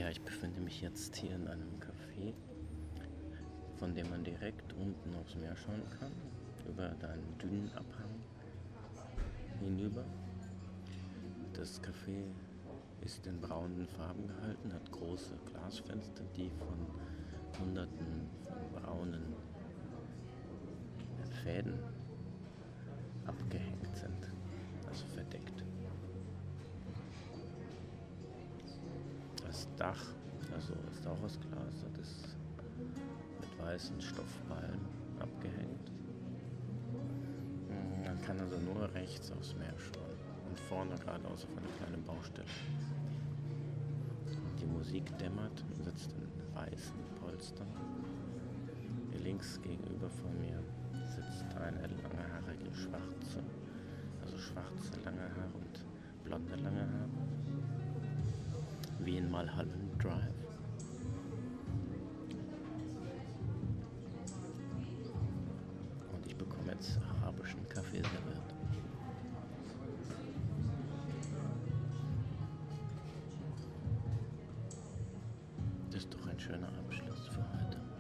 Ja, ich befinde mich jetzt hier in einem Café, von dem man direkt unten aufs Meer schauen kann, über einen dünnen Abhang hinüber. Das Café ist in braunen Farben gehalten, hat große Glasfenster, die von hunderten von braunen Fäden abgehängt sind, also verdeckt. Das Dach, also ist auch aus Glas, das ist mit weißen Stoffballen abgehängt. Man kann also nur rechts aufs Meer schauen und vorne geradeaus auf eine kleine Baustelle. Die Musik dämmert, man sitzt in weißen Polstern. Hier links gegenüber von mir sitzt eine langhaarige Schwarze, also schwarze lange Haare und blonde lange Haare, wie in Mulholland Drive. Und ich bekomme jetzt arabischen Kaffee serviert. Das ist doch ein schöner Abschluss für heute.